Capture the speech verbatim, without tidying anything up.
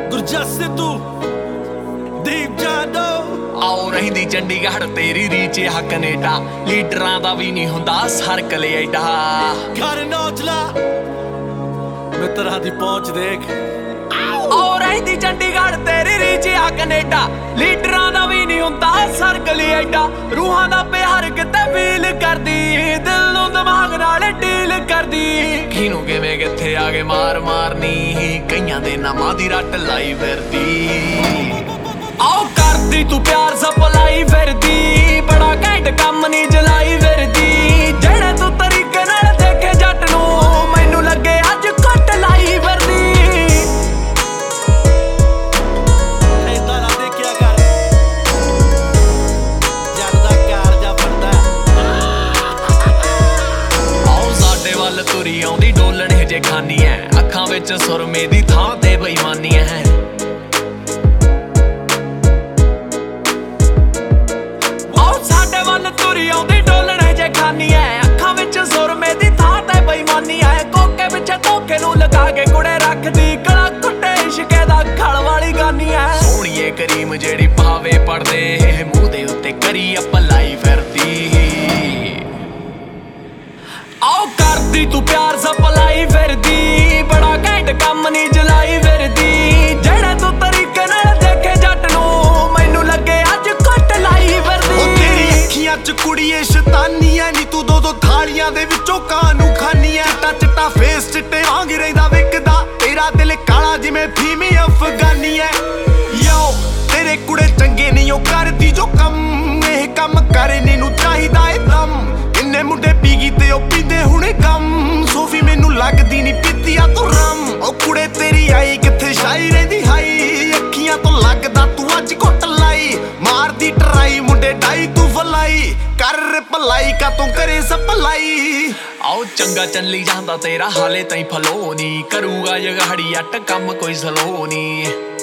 ਗੁਰਜਸ ਸਿੱਧੂ ਦੀਪ ਜਾਦੋ ਆਓ ਰਹਿੰਦੀ ਚੰਡੀਗੜ੍ਹ ਤੇਰੀ ਰੀਚ ਆ ਕੈਨੇਡਾ ਲੀਡਰਾਂ ਦਾ ਵੀ ਨਹੀਂ ਹੁੰਦਾ ਸਰਕਲ ਐਡਾ ਘਰ ਨੌਜਲਾ ਮਿੱਤਰਾਂ ਦੀ ਪਹੁੰਚ ਦੇਖ ਆਓ ਰਹਿੰਦੀ ਚੰਡੀਗੜ੍ਹ ਤੇਰੀ ਰੀਚ ਆ ਕੈਨੇਡਾ ਲੀਡਰਾਂ ਦਾ ਵੀ ਨਹੀਂ ਹੁੰਦਾ ਸਰਕਲ ਐਡਾ ਰੂਹਾਂ ਦਾ ਪਿਆਰ ਕਿਤੇ ਫੀਲ ਕਰਦੀ ਦਿਲ ਨੂੰ ਦਿਮਾਗ ਨਾਲ ਡੀਲ ਕਰਦੀ ਕਿਨੂੰ ਕਿਵੇਂ ਕਿੱਥੇ ਆ ਕੇ ਮਾਰ ਮਾਰਨੀ ਕਈਆਂ ਦੇ ਨਾਮਾਂ ਦੀ ਰੱਟ ਲਾਈ ਫਿਰਦੀ ਆਓ ਕਰਦੀ ਤੂੰ ਪਿਆਰ ਸਪਲਾਈ ਫਿਰਦੀ ਬੜਾ ਘੈਂਟ ਕੰਮ ਨੀ ਜਲਾਈ ਫਿਰਦੀ ਜਿਹੜੇ ਤੂੰ ਤਰੀਕੇ ਨਾਲ ਦੇਖੇ ਜੱਟ ਨੂੰ ਮੈਨੂੰ ਲੱਗੇ ਅੱਜ ਘੱਟ ਲਾਈ ਫਿਰਦੀ ਏਦਾਂ ਨਾ ਦੇਖਿਆ ਕਰ ਜੱਟ ਦਾ ਕਾਰਜਾ ਫੜਦਾ ਆਓ ਸਾਡੇ ਵੱਲ ਤੁਰੀ ਆਉਂਦੀ ਡੋਲਣ ਹਜੇ ਖਾਨੀ ਐ ਅੱਖਾਂ ਵਿੱਚ ਸੁਰਮੇ ਦੀ ਥਾਂ ਤੇ ਬੇਈਮਾਨੀ ਐ ਤੁਰੀ ਆਉਂਦੀ ਡੋਲਣ ਹਜੇ ਖਾਨੀ ਐ ਅੱਖਾਂ ਵਿੱਚ ਸੁਰਮੇ ਦੀ ਥਾਂ ਤੇ ਬੇਈਮਾਨੀ ਐ ਕੋਕੇ ਪਿੱਛੇ ਧੋਖੇ ਨੂੰ ਲਗਾ ਕੇ ਕੁੜੇ ਰੱਖਦੀ ਗਲਾ ਕੁੱਟੇ ਇਸ਼ਕੇ ਦਾ ਖਲ ਵਾਲੀ ਗਾਨੀ ਐ ਸੋਹਣੀਏ ਕਰੀਮ ਜਿਹੜੀ ਪਾਵੇ ਪੜਦੇ ਮੂੰਹ ਦੇ ਉੱਤੇ ਕਰੀ ਅਪਲਾਈ ਫਿਰਦੀ ਆਓ ਕਰਦੀ ਤੂੰ ਪਿਆਰ ਸਪਲਾਈ ਫਿਰਦੀ ਬੜਾ ਘੈਂਟ ਕੰਮ ਨੀ ਜਲਾਈ ਫਿਰਦੀ ਜਿਹੜੇ ਤੂੰ ਤਰੀਕੇ ਨਾਲ ਦੇਖੇ ਜੱਟ ਨੂੰ ਮੈਨੂੰ ਲੱਗੇ ਅੱਜ ਘੱਟ ਲਾਈ ਫਿਰਦੀ ਅੱਖੀਆਂ ਚ ਕੁੜੀਏ ਸ਼ੈਤਾਨੀ ਐ ਨੀ ਤੂੰ ਦੋ ਦੋ ਥਾਲੀਆਂ ਦੇ ਵਿੱਚੋਂ ਕਾਂ ਨੂੰ ਖਾਨੀ ਐ ਚਿੱਟਾ ਚਿੱਟਾ ਫੇਸ ਚਿੱਟੇ ਵਾਂਗ ਰਹਿੰਦਾ ਵਿਕਦਾ ਤੇਰਾ ਦਿਲ ਕਾਲਾ ਜਿਵੇਂ ਫੀਮੀ ਅਫਗਾਨੀ ਐ ਯੋ ਤੇਰੇ ਕੁੜੇ ਚੰਗੇ ਨਹੀਂ ਉਹ ਕਰਦੀ ਜੋ ਕੰਮ ਇਹ ਕੰਮ ਕਰਨੇ ਨੂੰ ਚਾਹੀਦਾ ਏ ਦਮ ਇੰਨੇ ਮੁੰਡੇ ਪੀ ਗਈ ਤੇ ਉਹ ਪੀਂਦੇ ਹੁਣੇ ਗਮ ਸੋਫੀ ਮੈਨੂੰ ਲੱਗਦੀ ਨੀ ਪੀਤੀ ਆ ਤੂੰ ਰਮ ਉਹ ਕੁੜੇ ਤੇਰੀ ਆਈ ਕਿੱਥੇ ਸ਼ਾਈ ਰਹਿੰਦੀ ਹਾਈ ਅੱਖੀਆਂ ਤੋਂ ਲੱਗਦਾ ਤੂੰ ਅੱਜ ਘੁੱਟ ਲਾਈ ਮਾਰਦੀ ਟਰਾਈ ਮੁੰਡੇ ਡਾਈ ਤੂੰ ਫਲਾਈ ਕਰ ਭਲਾਈ ਕਾ ਤੂੰ ਕਰੇ ਸਪਲਾਈ ਆਓ ਚੰਗਾ ਚੱਲੀ ਜਾਂਦਾ ਤੇਰਾ ਹਾਲੇ ਤਾਈਂ ਫਲੋ ਨੀ ਕਰੂਗਾ ਜਗਾੜੀ ਅੱਟ ਕੰਮ ਕੋਈ ਸਲੋ ਨੀ